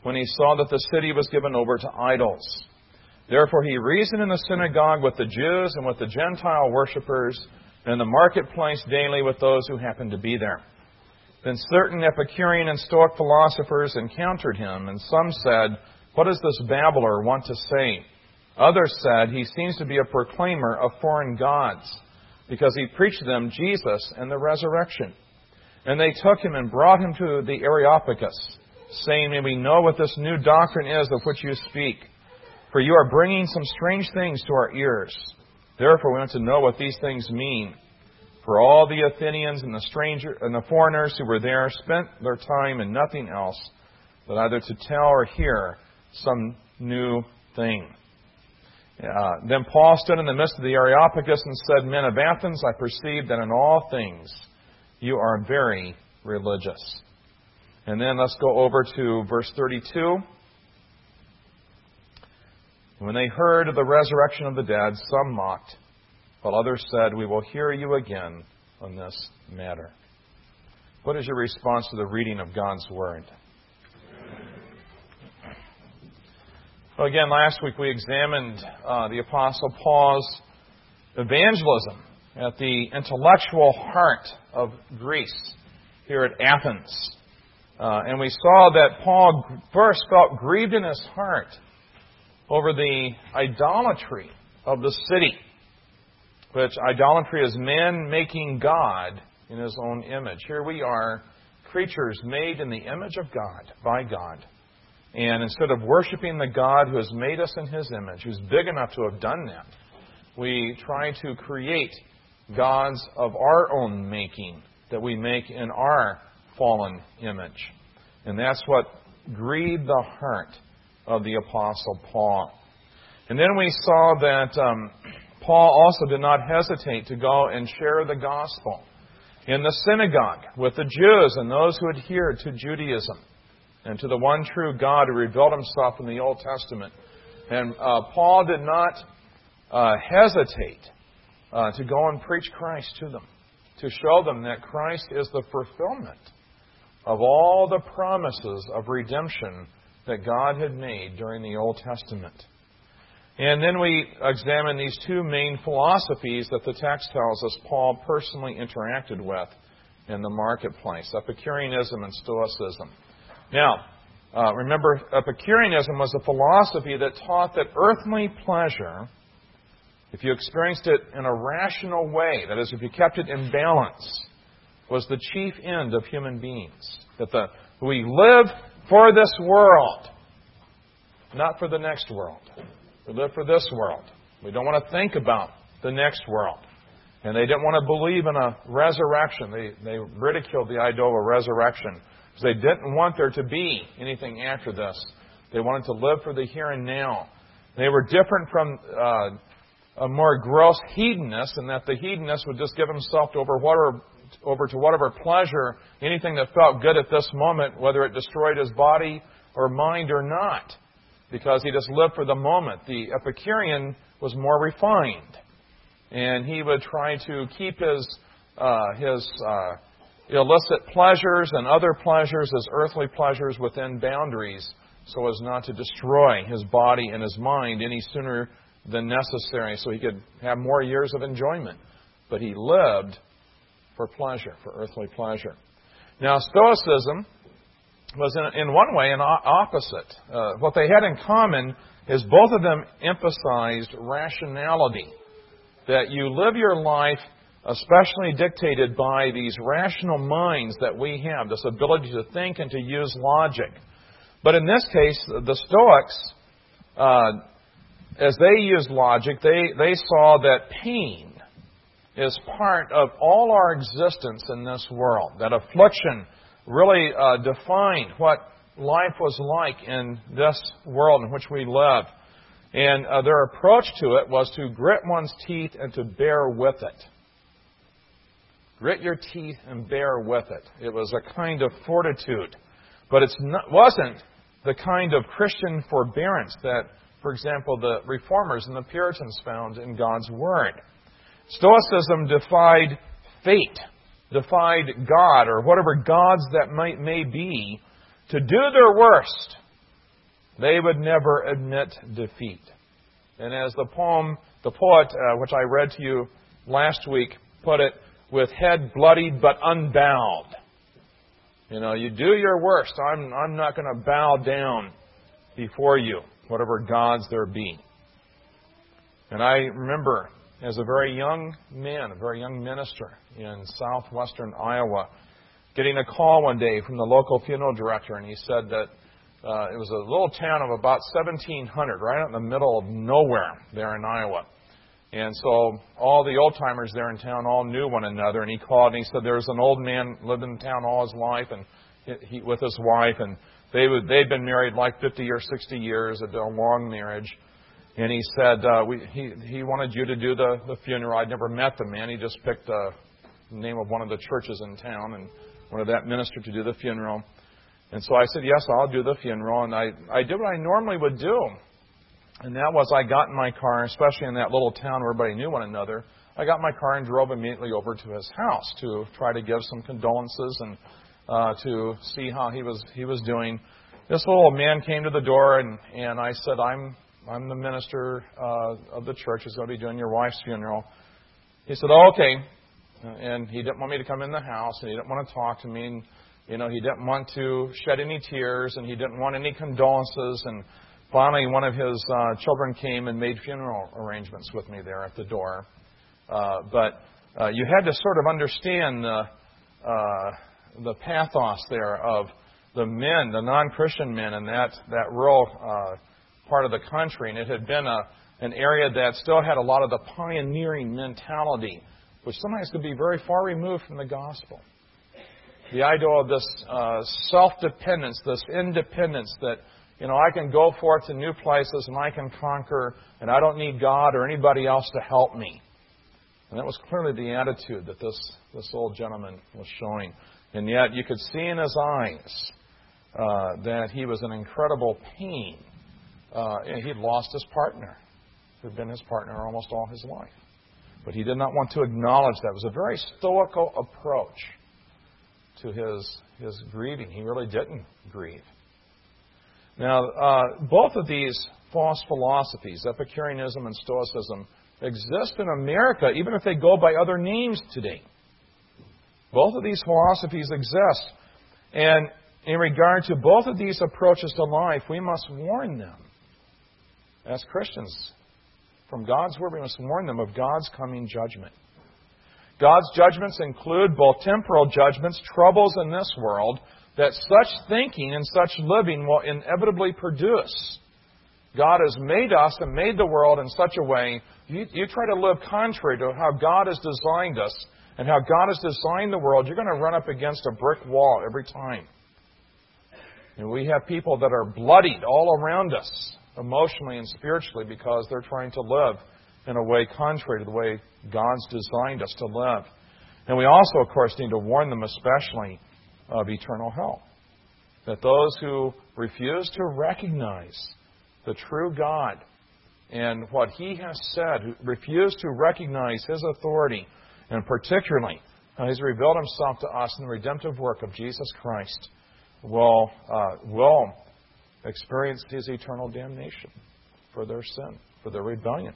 when he saw that the city was given over to idols. Therefore he reasoned in the synagogue with the Jews and with the Gentile worshippers, and in the marketplace daily with those who happened to be there. Then certain Epicurean and Stoic philosophers encountered him, and some said, "What does this babbler want to say?" Others said, "He seems to be a proclaimer of foreign gods, because he preached to them Jesus and the resurrection." And they took him and brought him to the Areopagus, saying, "May we know what this new doctrine is of which you speak. For you are bringing some strange things to our ears. Therefore we want to know what these things mean." For all the Athenians and the foreigners who were there spent their time in nothing else, but either to tell or hear some new thing. Then Paul stood in the midst of the Areopagus and said, "Men of Athens, I perceive that in all things you are very religious." And then let's go over to verse 32. When they heard of the resurrection of the dead, some mocked, while others said, "We will hear you again on this matter." What is your response to the reading of God's Word? Well, again, last week we examined the Apostle Paul's evangelism at the intellectual heart of Greece, here at Athens. And we saw that Paul first felt grieved in his heart over the idolatry of the city, which idolatry is man making God in his own image. Here we are, creatures made in the image of God, by God. And instead of worshiping the God who has made us in His image, who's big enough to have done that, we try to create gods of our own making that we make in our fallen image. And that's what grieved the heart of the Apostle Paul. And then we saw that Paul also did not hesitate to go and share the gospel in the synagogue with the Jews and those who adhered to Judaism and to the one true God who revealed Himself in the Old Testament. And Paul did not hesitate to go and preach Christ to them, to show them that Christ is the fulfillment of all the promises of redemption that God had made during the Old Testament. And then we examine these two main philosophies that the text tells us Paul personally interacted with in the marketplace, Epicureanism and Stoicism. Now, remember, Epicureanism was a philosophy that taught that earthly pleasure, if you experienced it in a rational way, that is, if you kept it in balance, was the chief end of human beings. That we live for this world, not for the next world. We live for this world. We don't want to think about the next world. And they didn't want to believe in a resurrection. They ridiculed the idea of a resurrection because they didn't want there to be anything after this. They wanted to live for the here and now. They were different from a more gross hedonist, in that the hedonist would just give himself over to whatever pleasure, anything that felt good at this moment, whether it destroyed his body or mind or not, because he just lived for the moment. The Epicurean was more refined, and he would try to keep his illicit pleasures and other pleasures, his earthly pleasures, within boundaries, so as not to destroy his body and his mind any sooner than necessary, so he could have more years of enjoyment. But he lived for pleasure, for earthly pleasure. Now, Stoicism was in one way an opposite. What they had in common is both of them emphasized rationality, that you live your life especially dictated by these rational minds that we have, this ability to think and to use logic. But in this case, the Stoics, as they used logic, they saw that pain is part of all our existence in this world. That affliction really defined what life was like in this world in which we live. And their approach to it was to grit one's teeth and to bear with it. Grit your teeth and bear with it. It was a kind of fortitude. But it wasn't the kind of Christian forbearance that, for example, the Reformers and the Puritans found in God's Word. Stoicism defied fate, defied God, or whatever gods that may be, to do their worst They would never admit defeat. And as the poet, which I read to you last week, put it, with head bloodied but unbowed. You do your worst. I'm not going to bow down before you, whatever gods there be. And I remember, as a very young man, a very young minister in southwestern Iowa, getting a call one day from the local funeral director, and he said that it was a little town of about 1,700, right out in the middle of nowhere there in Iowa. And so all the old-timers there in town all knew one another, and he called and he said there's an old man lived in town all his life, and he with his wife, and they'd been married like 50 or 60 years, a long marriage. And he said he wanted you to do the funeral. I'd never met the man. He just picked the name of one of the churches in town and wanted that minister to do the funeral. And so I said, yes, I'll do the funeral. And I did what I normally would do. And that was I got in my car, especially in that little town where everybody knew one another. I got in my car and drove immediately over to his house to try to give some condolences and to see how he was doing. This little man came to the door, and I said, I'm the minister of the church who's going to be doing your wife's funeral. He said, oh, okay. And he didn't want me to come in the house, and he didn't want to talk to me. And, he didn't want to shed any tears, and he didn't want any condolences. And finally, one of his children came and made funeral arrangements with me there at the door. But you had to sort of understand the pathos there of the men, the non-Christian men in that rural part of the country. And it had been an area that still had a lot of the pioneering mentality, which sometimes could be very far removed from the gospel. The idea of this self-dependence, this independence that, I can go forth to new places and I can conquer and I don't need God or anybody else to help me. And that was clearly the attitude that this old gentleman was showing. And yet you could see in his eyes that he was in incredible pain. And he'd lost his partner, who'd been his partner almost all his life. But he did not want to acknowledge that. It was a very stoical approach to his grieving. He really didn't grieve. Now, both of these false philosophies, Epicureanism and Stoicism, exist in America, even if they go by other names today. Both of these philosophies exist. And in regard to both of these approaches to life, we must warn them. As Christians, from God's Word, we must warn them of God's coming judgment. God's judgments include both temporal judgments, troubles in this world, that such thinking and such living will inevitably produce. God has made us and made the world in such a way, you try to live contrary to how God has designed us and how God has designed the world, you're going to run up against a brick wall every time. And we have people that are bloodied all around us, emotionally and spiritually, because they're trying to live in a way contrary to the way God's designed us to live. And we also, of course, need to warn them especially of eternal hell. That those who refuse to recognize the true God and what He has said, who refuse to recognize His authority, and particularly how He's revealed Himself to us in the redemptive work of Jesus Christ, will experience His eternal damnation for their sin, for their rebellion.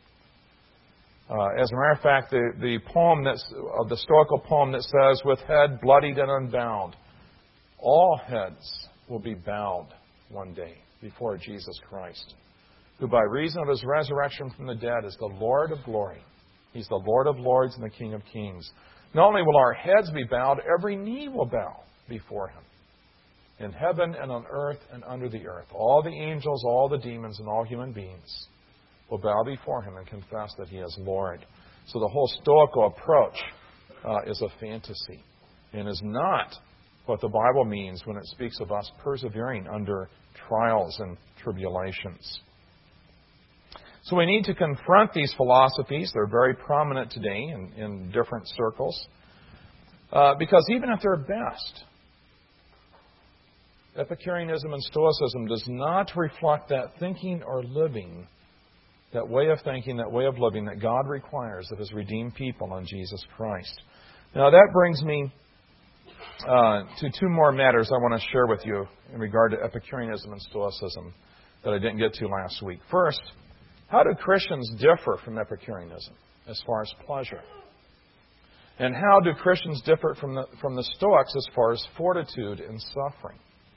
As a matter of fact, the poem the Stoical poem that says, with head bloodied and unbound, all heads will be bowed one day before Jesus Christ, who by reason of His resurrection from the dead is the Lord of glory. He's the Lord of lords and the King of kings. Not only will our heads be bowed, every knee will bow before Him. In heaven and on earth and under the earth. All the angels, all the demons, and all human beings will bow before Him and confess that He is Lord. So the whole Stoical approach is a fantasy and is not what the Bible means when it speaks of us persevering under trials and tribulations. So we need to confront these philosophies. They're very prominent today in different circles. Because even at their best, Epicureanism and Stoicism does not reflect that thinking or living, that way of thinking, that way of living that God requires of His redeemed people in Jesus Christ. Now that brings me to two more matters I want to share with you in regard to Epicureanism and Stoicism that I didn't get to last week. First, how do Christians differ from Epicureanism as far as pleasure? And how do Christians differ from the Stoics as far as fortitude in suffering?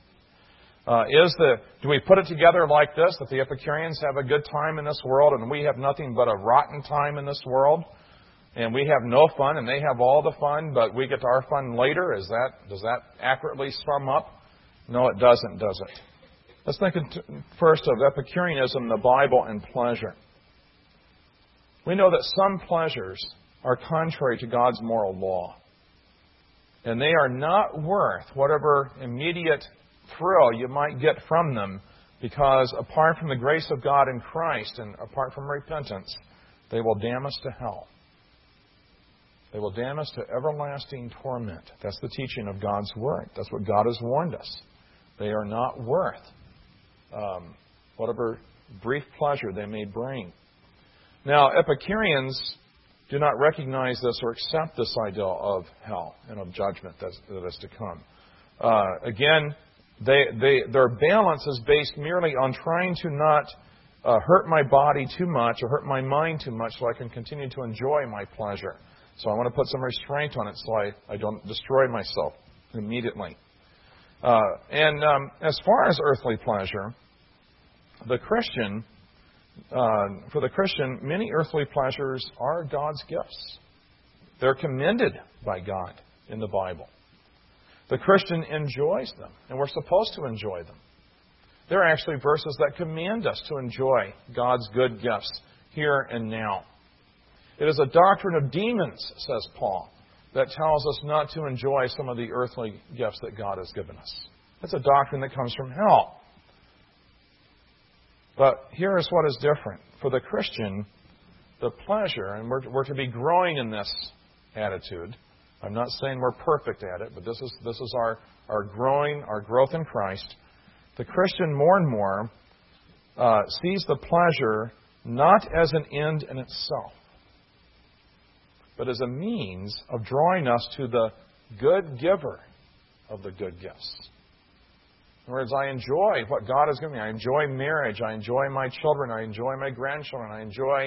Do we put it together like this, that the Epicureans have a good time in this world and we have nothing but a rotten time in this world? And we have no fun and they have all the fun, but we get to our fun later? Does that accurately sum up? No, it doesn't, does it? Let's think first of Epicureanism, the Bible, and pleasure. We know that some pleasures are contrary to God's moral law. And they are not worth whatever immediate thrill you might get from them, because apart from the grace of God in Christ and apart from repentance, they will damn us to hell. They will damn us to everlasting torment. That's the teaching of God's Word. That's what God has warned us. They are not worth whatever brief pleasure they may bring. Now, Epicureans do not recognize this or accept this idea of hell and of judgment that is to come. Again, their balance is based merely on trying to not hurt my body too much or hurt my mind too much so I can continue to enjoy my pleasure. So I want to put some restraint on it so I don't destroy myself immediately. As far as earthly pleasure, for the Christian, many earthly pleasures are God's gifts. They're commended by God in the Bible. The Christian enjoys them, and we're supposed to enjoy them. There are actually verses that command us to enjoy God's good gifts here and now. It is a doctrine of demons, says Paul, that tells us not to enjoy some of the earthly gifts that God has given us. It's a doctrine that comes from hell. But here is what is different. For the Christian, the pleasure, and we're to be growing in this attitude. I'm not saying we're perfect at it, but this is our growth in Christ. The Christian more and more sees the pleasure not as an end in itself, but as a means of drawing us to the good giver of the good gifts. In other words, I enjoy what God has given me. I enjoy marriage. I enjoy my children. I enjoy my grandchildren. I enjoy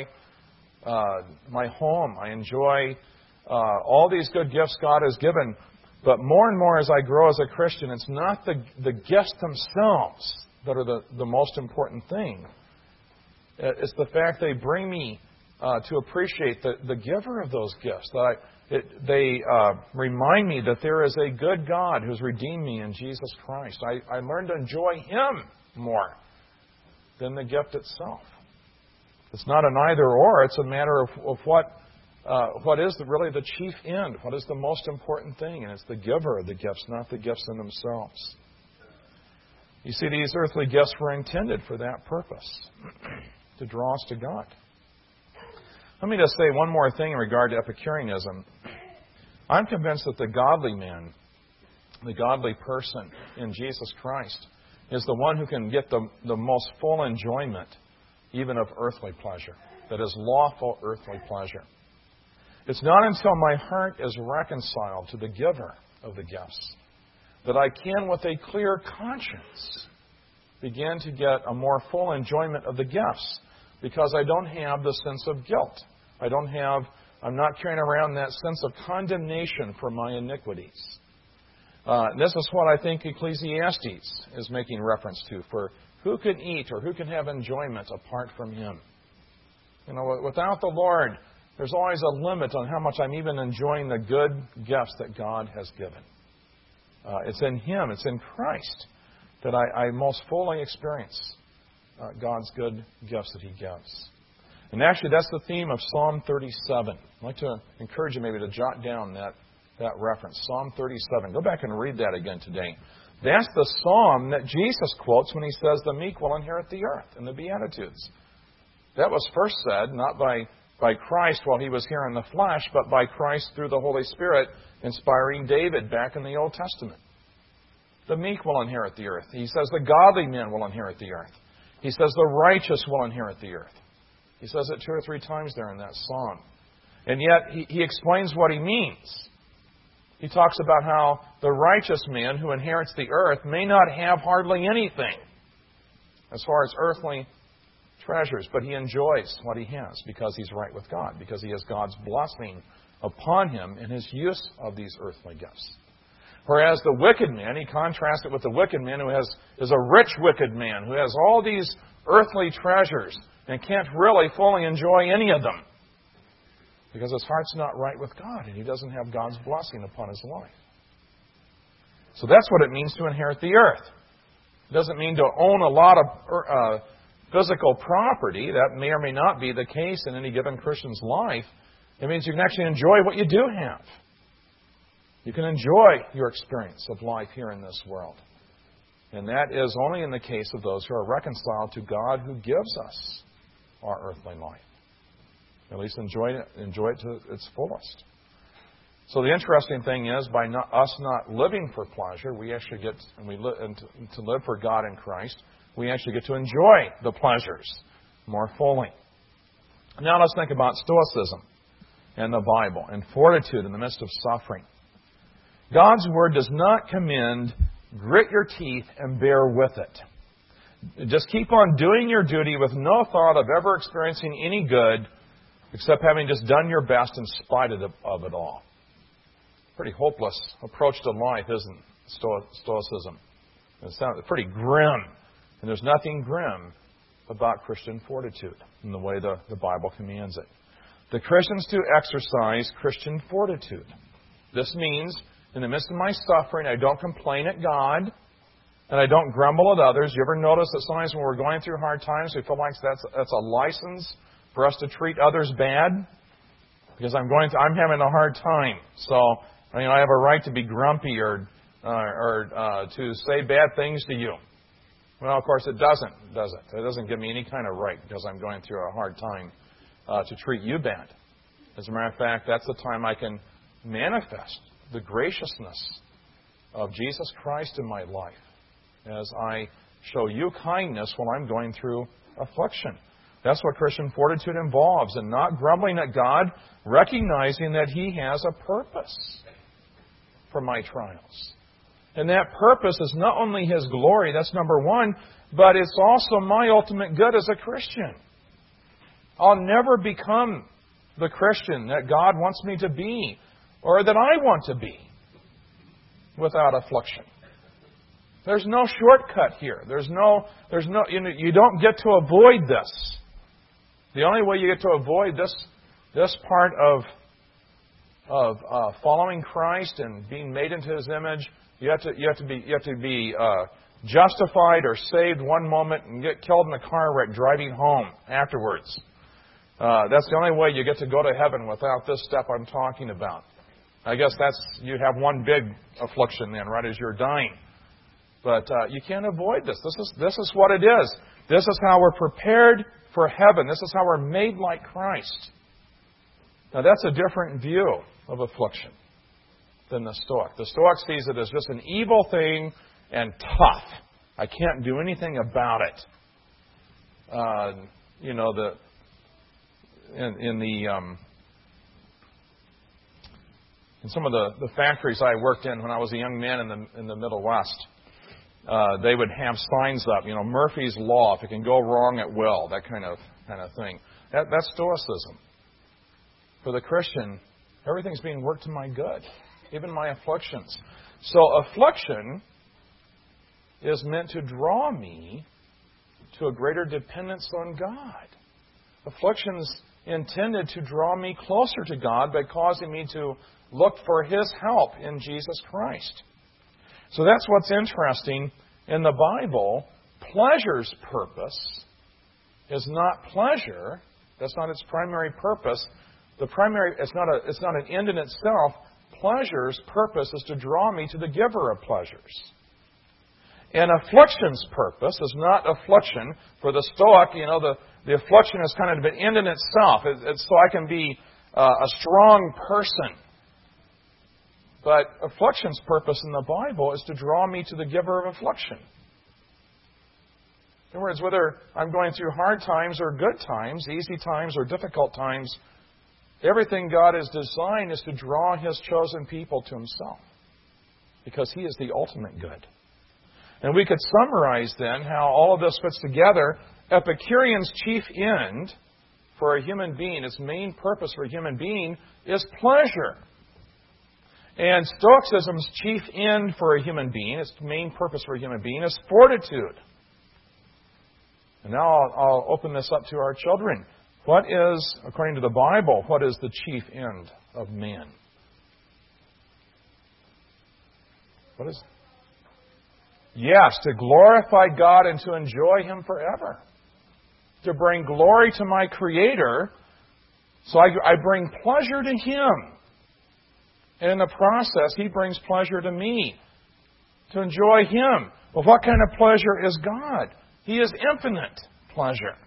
my home. I enjoy all these good gifts God has given. But more and more as I grow as a Christian, it's not the gifts themselves that are the most important thing. It's the fact they bring me to appreciate the giver of those gifts. They remind me that there is a good God who's redeemed me in Jesus Christ. I learn to enjoy Him more than the gift itself. It's not an either or. It's a matter of what is really the chief end, what is the most important thing, and it's the giver of the gifts, not the gifts in themselves. You see, these earthly gifts were intended for that purpose, to draw us to God. Let me just say one more thing in regard to Epicureanism. I'm convinced that the godly man, the godly person in Jesus Christ, is the one who can get the most full enjoyment even of earthly pleasure, that is lawful earthly pleasure. It's not until my heart is reconciled to the giver of the gifts that I can, with a clear conscience, begin to get a more full enjoyment of the gifts, because I don't have the sense of guilt. I'm not carrying around that sense of condemnation for my iniquities. This is what I think Ecclesiastes is making reference to, for who can eat or who can have enjoyment apart from Him? Without the Lord, there's always a limit on how much I'm even enjoying the good gifts that God has given. It's in Him, it's in Christ, that I most fully experience God's good gifts that He gives. And actually, that's the theme of Psalm 37. I'd like to encourage you maybe to jot down that reference, Psalm 37. Go back and read that again today. That's the psalm that Jesus quotes when He says, the meek will inherit the earth in the Beatitudes. That was first said not by Christ while He was here in the flesh, but by Christ through the Holy Spirit, inspiring David back in the Old Testament. The meek will inherit the earth. He says the godly man will inherit the earth. He says the righteous will inherit the earth. He says it 2 or 3 times there in that psalm. And yet, he explains what he means. he talks about how the righteous man who inherits the earth may not have hardly anything as far as earthly treasures, but he enjoys what he has because he's right with God, because he has God's blessing upon him in his use of these earthly gifts. Whereas the wicked man, he contrasts it with the wicked man who is a rich wicked man, who has all these earthly treasures and can't really fully enjoy any of them because his heart's not right with God and he doesn't have God's blessing upon his life. So that's what it means to inherit the earth. It doesn't mean to own a lot of physical property. That may or may not be the case in any given Christian's life. It means you can actually enjoy what you do have. You can enjoy your experience of life here in this world. And that is only in the case of those who are reconciled to God who gives us our earthly life. At least enjoy it to its fullest. So the interesting thing is, by us not living for pleasure, we actually get, to live for God in Christ, we actually get to enjoy the pleasures more fully. Now let's think about Stoicism and the Bible and fortitude in the midst of suffering. God's Word does not commend grit your teeth and bear with it. Just keep on doing your duty with no thought of ever experiencing any good except having just done your best in spite of it all. Pretty hopeless approach to life, isn't Stoicism? It sounds pretty grim. And there's nothing grim about Christian fortitude in the way the Bible commands it. The Christians to exercise Christian fortitude. This means, in the midst of my suffering, I don't complain at God, and I don't grumble at others. You ever notice that sometimes when we're going through hard times, we feel like that's a license for us to treat others bad? Because I'm having a hard time. So, I have a right to be grumpy or to say bad things to you. Well, of course, it doesn't, does it? It doesn't give me any kind of right because I'm going through a hard time to treat you bad. As a matter of fact, that's the time I can manifest the graciousness of Jesus Christ in my life as I show you kindness while I'm going through affliction. That's what Christian fortitude involves, and not grumbling at God, recognizing that He has a purpose for my trials. And that purpose is not only His glory, that's number one, but it's also my ultimate good as a Christian. I'll never become the Christian that God wants me to be, or that I want to be, without affliction. There's no shortcut here. You don't get to avoid this. The only way you get to avoid this part of following Christ and being made into His image, you have to be justified or saved one moment and get killed in a car wreck driving home afterwards. That's the only way you get to go to heaven without this step I'm talking about. I guess you have one big affliction then, right as you're dying. But you can't avoid this. This is what it is. This is how we're prepared for heaven. This is how we're made like Christ. Now that's a different view of affliction than the Stoic. The Stoic sees it as just an evil thing and tough. I can't do anything about it. In some of the factories I worked in when I was a young man in the Middle West, they would have signs up, Murphy's Law, if it can go wrong, it will, that kind of thing. That's Stoicism. For the Christian, everything's being worked to my good, even my afflictions. So affliction is meant to draw me to a greater dependence on God. Affliction's intended to draw me closer to God by causing me to look for His help in Jesus Christ. So that's what's interesting in the Bible. Pleasure's purpose is not pleasure. That's not its primary purpose. It's not an end in itself. Pleasure's purpose is to draw me to the giver of pleasures. And affliction's purpose is not affliction. For the Stoic, the affliction is kind of an end in itself. It's so I can be a strong person. But affliction's purpose in the Bible is to draw me to the giver of affliction. In other words, whether I'm going through hard times or good times, easy times or difficult times, Everything God has designed is to draw His chosen people to Himself, because He is the ultimate good. And we could summarize then how all of this fits together. Epicurean's chief end for a human being, its main purpose for a human being, is pleasure. And Stoicism's chief end for a human being, its main purpose for a human being, is fortitude. And now I'll open this up to our children. What is, according to the Bible, what is the chief end of man? What is? Yes, to glorify God and to enjoy Him forever. To bring glory to my Creator, so I bring pleasure to Him. And in the process, He brings pleasure to me. To enjoy Him. Well, what kind of pleasure is God? He is infinite pleasure.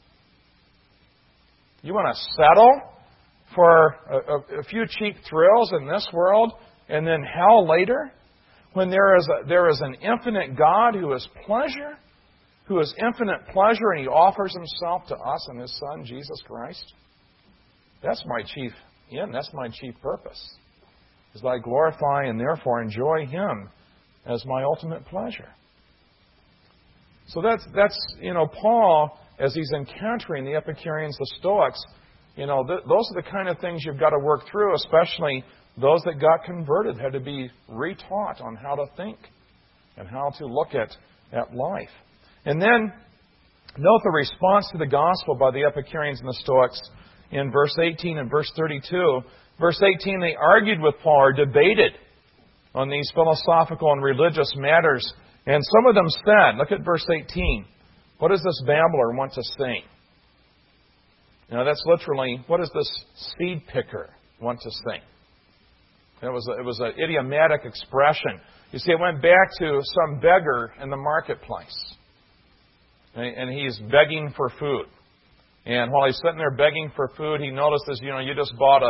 You want to settle for a few cheap thrills in this world and then hell later? When there is an infinite God who is pleasure, who is infinite pleasure, and He offers Himself to us and His Son, Jesus Christ. That's my chief end. That's my chief purpose. Is that I glorify and therefore enjoy Him as my ultimate pleasure. So that's Paul, as he's encountering the Epicureans, the Stoics, those are the kind of things you've got to work through, especially those that got converted had to be retaught on how to think and how to look at life. And then, note the response to the gospel by the Epicureans and the Stoics in verse 18 and verse 32. Verse 18, they argued with Paul or debated on these philosophical and religious matters. And some of them said, look at verse 18, what does this babbler want to say? That's literally, what does this seed picker want to say? It was an idiomatic expression. You see, it went back to some beggar in the marketplace. And he's begging for food. And while he's sitting there begging for food, he notices, you just bought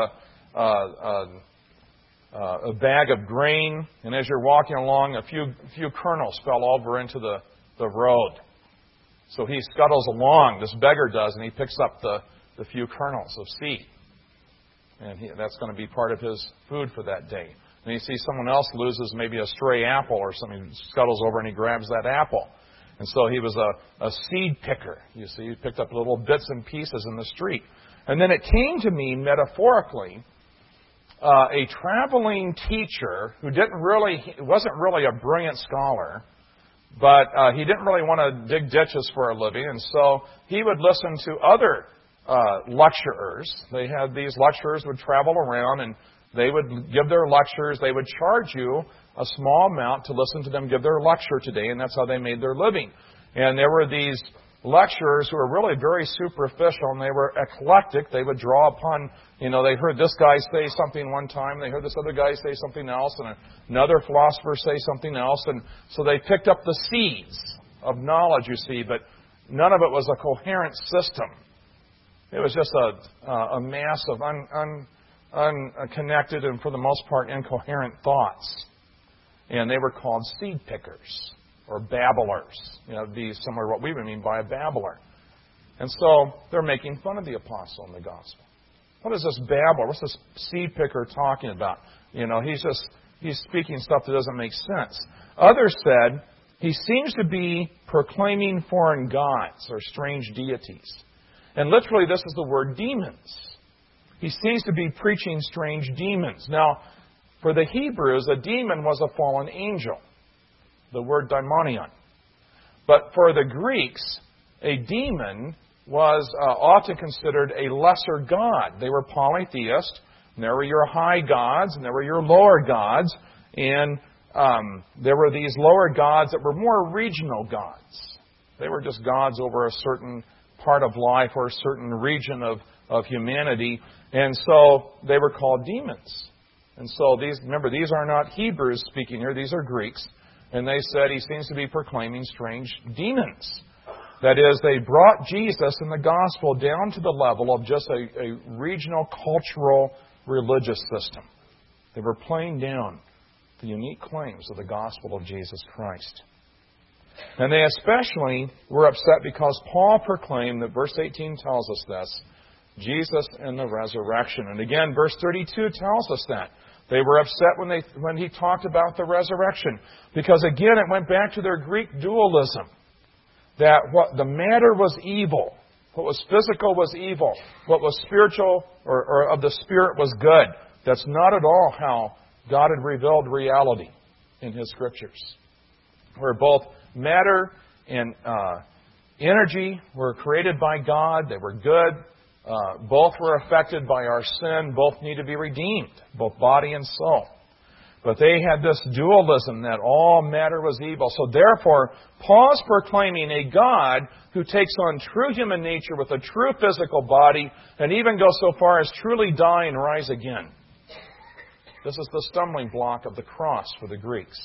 a bag of grain, and as you're walking along, a few kernels fell over into the road. So he scuttles along, this beggar does, and he picks up the few kernels of seed. And that's going to be part of his food for that day. And you see someone else loses maybe a stray apple or something, he scuttles over and he grabs that apple. And so he was a seed picker. You see, he picked up little bits and pieces in the street. And then it came to mean, metaphorically, a traveling teacher who wasn't really a brilliant scholar, but he didn't really want to dig ditches for a living, and so he would listen to other lecturers. These lecturers would travel around, and they would give their lectures. They would charge you a small amount to listen to them give their lecture today, and that's how they made their living. And there were these lecturers who were really very superficial, and they were eclectic. They would draw upon, they heard this guy say something one time, they heard this other guy say something else, and another philosopher say something else, and so they picked up the seeds of knowledge, you see, but none of it was a coherent system. It was just a mass of unconnected and, for the most part, incoherent thoughts. And they were called seed pickers or babblers. It'd be similar to what we would mean by a babbler. And so they're making fun of the apostle in the gospel. What is this babbler? What's this seed picker talking about? He's speaking stuff that doesn't make sense. Others said he seems to be proclaiming foreign gods or strange deities. And literally this is the word demons. He seems to be preaching strange demons. Now, for the Hebrews, a demon was a fallen angel. The word daimonion. But for the Greeks, a demon was often considered a lesser god. They were polytheist. And there were your high gods, and there were your lower gods. And there were these lower gods that were more regional gods. They were just gods over a certain part of life or a certain region of humanity. And so they were called demons. And so these are not Hebrews speaking here. These are Greeks. And they said he seems to be proclaiming strange demons. That is, they brought Jesus and the gospel down to the level of just a regional, cultural, religious system. They were playing down the unique claims of the gospel of Jesus Christ. And they especially were upset because Paul proclaimed, that verse 18 tells us this, Jesus and the resurrection. And again, verse 32 tells us that. They were upset when he talked about the resurrection. Because again, it went back to their Greek dualism. That what the matter was evil. What was physical was evil. What was spiritual or of the Spirit was good. That's not at all how God had revealed reality in His Scriptures. Where both matter and energy were created by God. They were good. Both were affected by our sin. Both need to be redeemed, both body and soul. But they had this dualism that all matter was evil. So therefore, Paul's proclaiming a God who takes on true human nature with a true physical body and even goes so far as truly die and rise again. This is the stumbling block of the cross for the Greeks.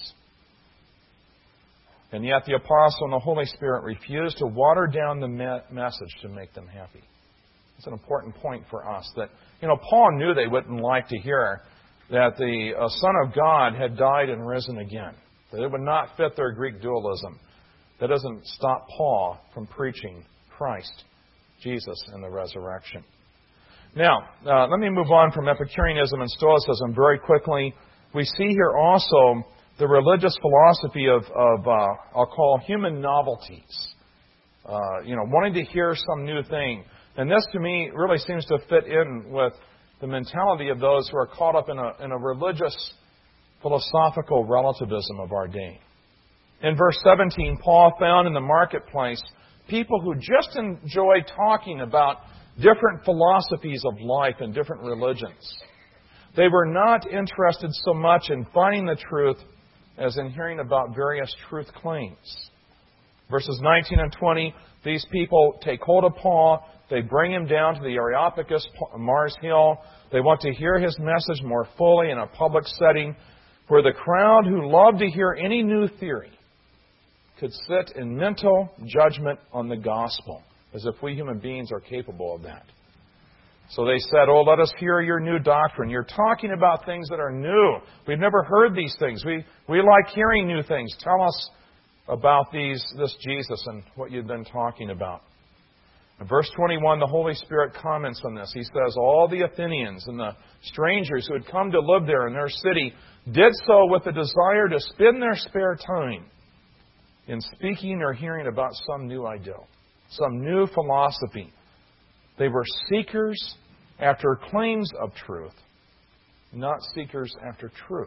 And yet the Apostle and the Holy Spirit refused to water down the message to make them happy. It's an important point for us that, Paul knew they wouldn't like to hear that the Son of God had died and risen again. That it would not fit their Greek dualism. That doesn't stop Paul from preaching Christ, Jesus, and the resurrection. Now, let me move on from Epicureanism and Stoicism very quickly. We see here also the religious philosophy of I'll call human novelties. Wanting to hear some new thing. And this, to me, really seems to fit in with the mentality of those who are caught up in a religious, philosophical relativism of our day. In verse 17, Paul found in the marketplace people who just enjoy talking about different philosophies of life and different religions. They were not interested so much in finding the truth as in hearing about various truth claims. Verses 19 and 20, these people take hold of Paul. They bring him down to the Areopagus, Mars Hill. They want to hear his message more fully in a public setting where the crowd who loved to hear any new theory could sit in mental judgment on the gospel, as if we human beings are capable of that. So they said, let us hear your new doctrine. You're talking about things that are new. We've never heard these things. We like hearing new things. Tell us about this Jesus and what you've been talking about. In verse 21, the Holy Spirit comments on this. He says, all the Athenians and the strangers who had come to live there in their city did so with the desire to spend their spare time in speaking or hearing about some new ideal, some new philosophy. They were seekers after claims of truth, not seekers after truth.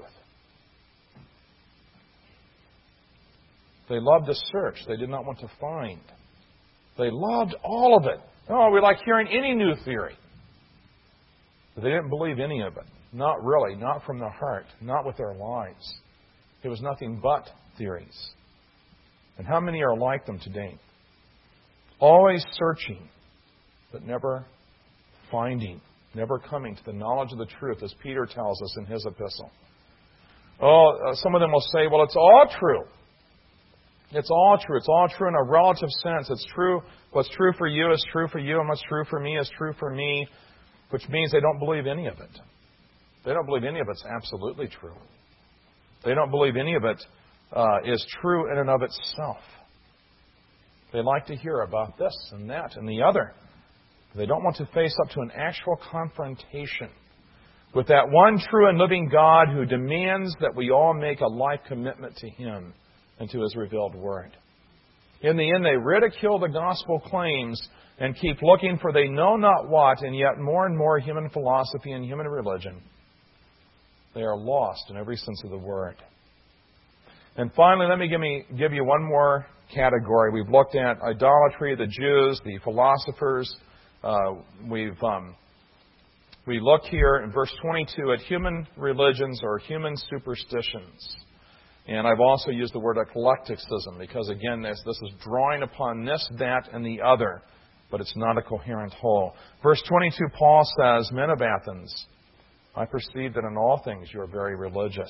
They loved to search. They did not want to find. They loved all of it. We like hearing any new theory. But they didn't believe any of it. Not really. Not from the heart. Not with their lives. It was nothing but theories. And how many are like them today? Always searching, but never finding. Never coming to the knowledge of the truth, as Peter tells us in his epistle. Some of them will say, it's all true. It's all true. It's all true in a relative sense. It's true. What's true for you is true for you, and what's true for me is true for me, which means they don't believe any of it. They don't believe any of it's absolutely true. They don't believe any of it is true in and of itself. They like to hear about this and that and the other. They don't want to face up to an actual confrontation with that one true and living God who demands that we all make a life commitment to Him and to His revealed Word. In the end, they ridicule the gospel claims and keep looking for they know not what, and yet more and more human philosophy and human religion. They are lost in every sense of the word. And finally, let me give you one more category. We've looked at idolatry, the Jews, the philosophers. We look here in verse 22 at human religions or human superstitions. And I've also used the word eclecticism because, again, this is drawing upon this, that, and the other, but it's not a coherent whole. Verse 22, Paul says, Men of Athens, I perceive that in all things you are very religious.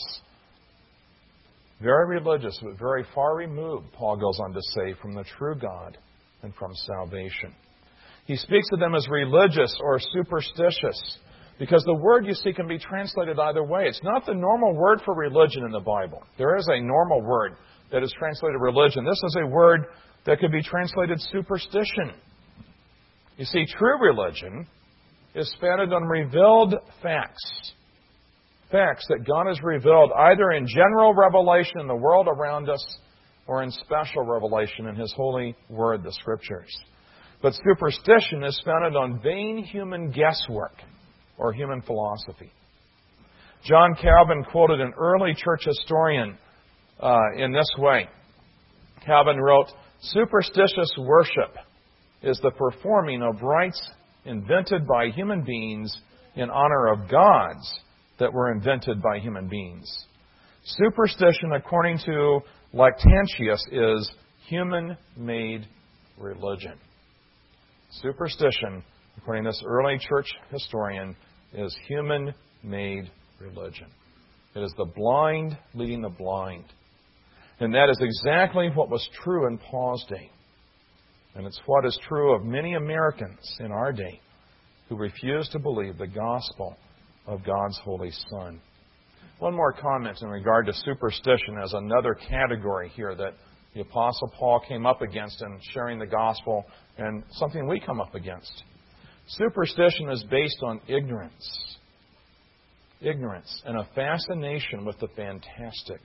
Very religious, but very far removed, Paul goes on to say, from the true God and from salvation. He speaks of them as religious or superstitious. Because the word, you see, can be translated either way. It's not the normal word for religion in the Bible. There is a normal word that is translated religion. This is a word that could be translated superstition. You see, true religion is founded on revealed facts. Facts that God has revealed either in general revelation in the world around us or in special revelation in His holy word, the Scriptures. But superstition is founded on vain human guesswork or human philosophy. John Calvin quoted an early church historian in this way. Calvin wrote, "Superstitious worship is the performing of rites invented by human beings in honor of gods that were invented by human beings. Superstition, according to Lactantius, is human-made religion." Superstition, according to this early church historian, is human-made religion. It is the blind leading the blind. And that is exactly what was true in Paul's day. And it's what is true of many Americans in our day who refuse to believe the gospel of God's Holy Son. One more comment in regard to superstition as another category here that the Apostle Paul came up against in sharing the gospel and something we come up against. Superstition is based on ignorance. Ignorance and a fascination with the fantastic.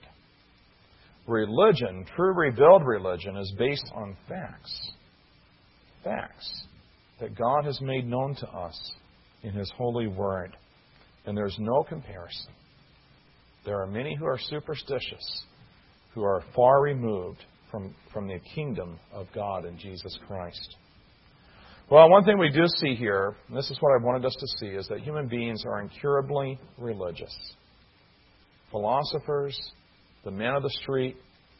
Religion, true revealed religion, is based on facts. Facts that God has made known to us in His holy word. And there's no comparison. There are many who are superstitious, who are far removed from the kingdom of God in Jesus Christ. Well, one thing we do see here, and this is what I wanted us to see, is that human beings are incurably religious. Philosophers, the man of the street,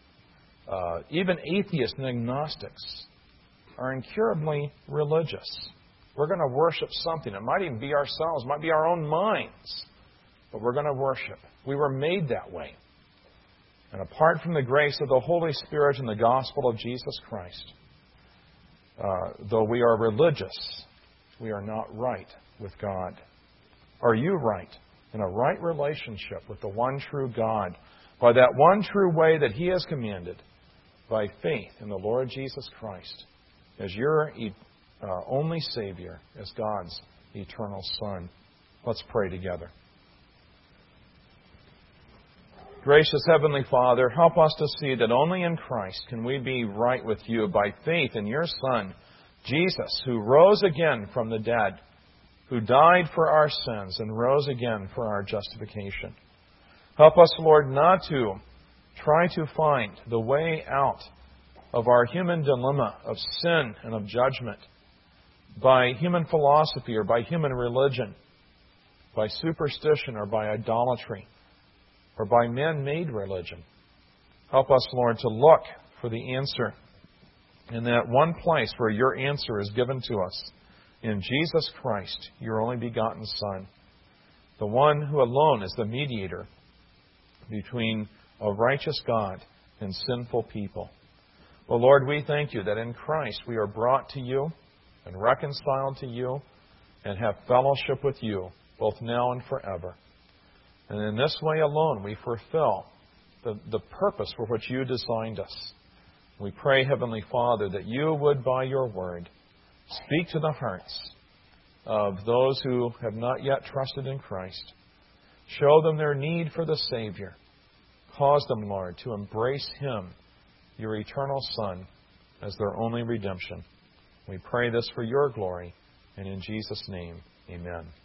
even atheists and agnostics are incurably religious. We're going to worship something. It might even be ourselves, it might be our own minds, but we're going to worship. We were made that way. And apart from the grace of the Holy Spirit and the gospel of Jesus Christ, though we are religious, we are not right with God. Are you right in a right relationship with the one true God by that one true way that He has commanded, by faith in the Lord Jesus Christ as your only Savior, as God's eternal Son? Let's pray together. Gracious Heavenly Father, help us to see that only in Christ can we be right with You by faith in Your Son, Jesus, who rose again from the dead, who died for our sins and rose again for our justification. Help us, Lord, not to try to find the way out of our human dilemma of sin and of judgment by human philosophy or by human religion, by superstition or by idolatry, or by man-made religion. Help us, Lord, to look for the answer in that one place where Your answer is given to us, in Jesus Christ, Your only begotten Son, the one who alone is the mediator between a righteous God and sinful people. Well, Lord, we thank You that in Christ we are brought to You and reconciled to You and have fellowship with You, both now and forever. And in this way alone, we fulfill the purpose for which You designed us. We pray, Heavenly Father, that You would, by Your word, speak to the hearts of those who have not yet trusted in Christ. Show them their need for the Savior. Cause them, Lord, to embrace Him, Your eternal Son, as their only redemption. We pray this for Your glory, and in Jesus' name, amen.